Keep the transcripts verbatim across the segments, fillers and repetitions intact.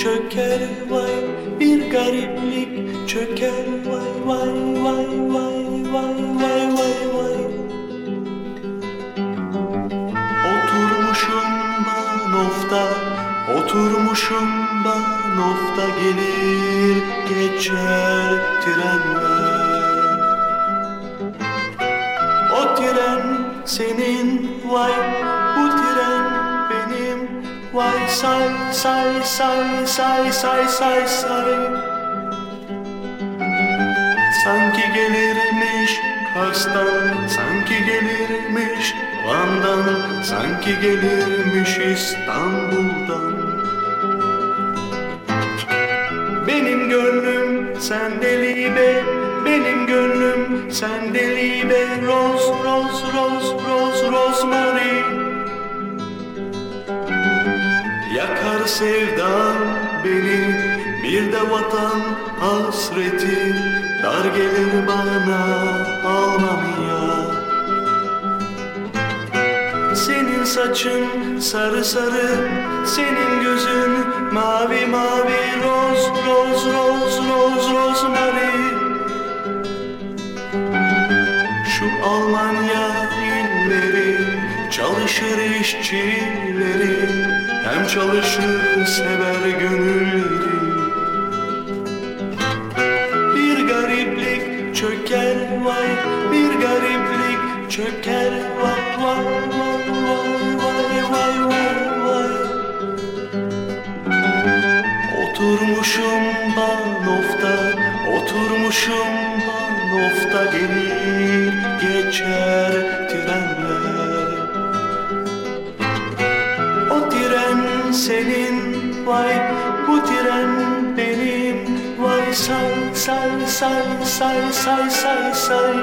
çöker vay, bir gariplik çöker vay vay vay vay vay vay vay vay. Oturmuşum Banof'ta, oturmuşum Banof'ta, gelir geçer trenler. O tren senin vay, bu tren benim vay, say say say say say say say. Sanki gelirmiş Kars'tan, sanki gelirmiş Van'dan, sanki gelirmiş İstanbul'dan. Benim gönlüm sende libe, benim gönlüm sende libe. Roz roz roz roz rozmari yakar sevdan beni, bir de vatan hasreti. Dar gelir bana Almanya. Senin saçın sarı sarı, senin gözün mavi mavi. Roz roz roz roz rozmari. Şu Almanya illeri çalışır işçileri, hem çalışır sever gönülleri. Bir gariplik çöker vay, bir gariplik çöker vay vay vay vay vay vay vay. Oturmuşum Banof'ta, oturmuşum Banof'ta, gelir geçer trenler. O tren senin vay, bu tren benim vay, say say say say say say say.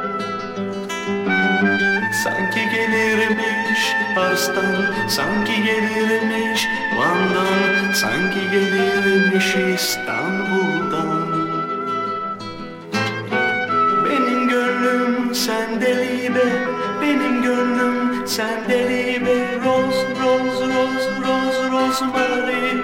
Sanki gelirmiş Kars'tan, sanki gelirmiş Van'dan, sanki gelirmiş İstanbul'dan. Benim gönlüm sende libe, benim gönlüm sende libe. Roz roz roz roz rozmari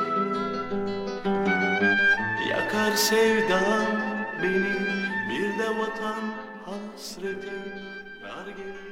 yakar sevdam beni, bir de vatan hasreti. Dar gelir